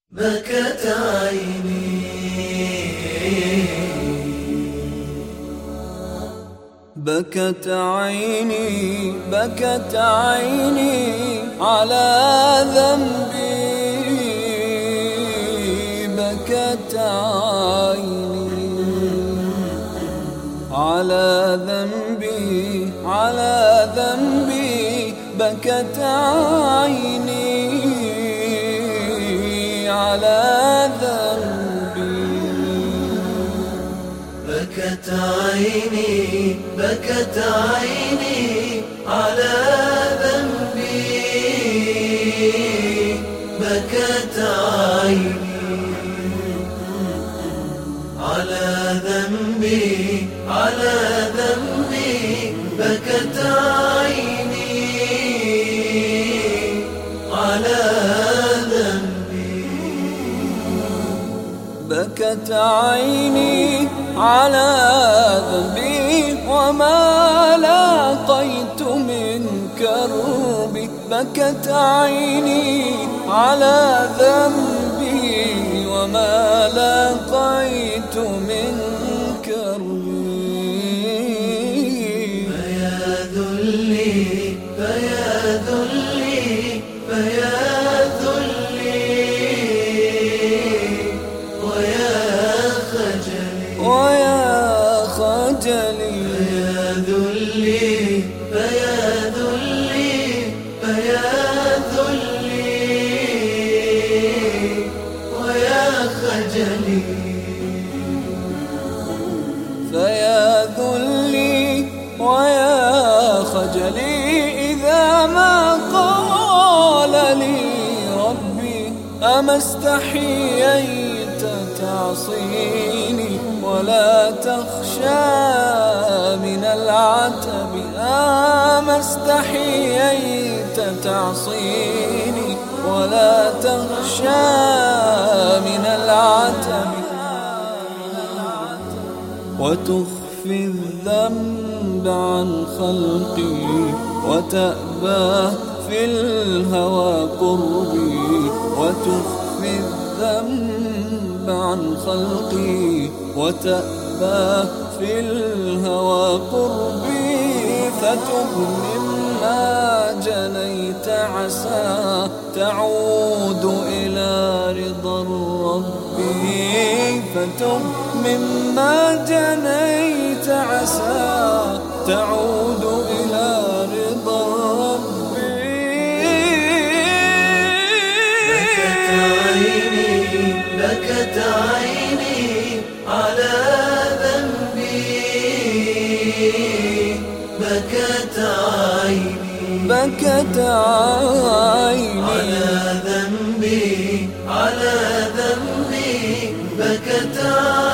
بكت عيني بكت عيني بكت عيني على ذنبي بكت عيني على ذنبي على ذنبي بكت عيني على ذنبي بكت عيني بكت عيني على ذنبي بكت عيني على ذنبي على ذنبي بكت عيني على بكت عيني على ذنبي وما لاقيت من كربي بكت عيني على ذنبي وما لاقيت من كربي فيا ذلي فيا ذلي فيا ويا خجلي فيا ذلي فيا ذلي فيا ذلي ويا خجلي فيا ذلي ويا خجلي إذا ما قال لي ربي أما استحييت تعصيني ولا تخشى من العتب أما استحييت تعصيني ولا تخشى من العتب وتخفي الذنب عن خلقي وتأبى في الهوى قربي وتخفي الذنب عن خلقي وتأبى في الهوى قربي فتب مما جنيت عسى تعود إلى رضا ربي فتب مما جنيت عسى تعود إلى رضا ربي بكت عيني بكت عيني على ذنبي بكت عيني بكت عيني على ذنبي على ذنبي بكت عيني